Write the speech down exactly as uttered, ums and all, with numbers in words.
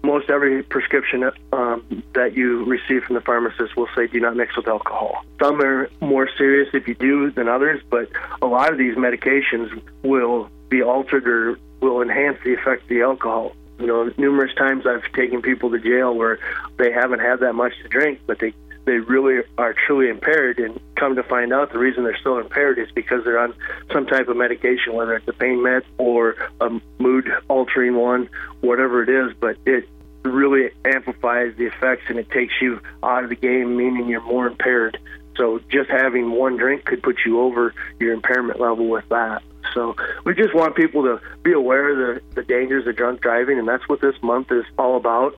most every prescription um, that you receive from the pharmacist will say do not mix with alcohol. Some are more serious if you do than others, but a lot of these medications will be altered or will enhance the effect of the alcohol. You know, numerous times I've taken people to jail where they haven't had that much to drink, but they they really are truly impaired, and come to find out the reason they're still impaired is because they're on some type of medication, whether it's a pain med or a mood-altering one, whatever it is, but it really amplifies the effects and it takes you out of the game, meaning you're more impaired. So just having one drink could put you over your impairment level with that. So we just want people to be aware of the, the dangers of drunk driving, and that's what this month is all about.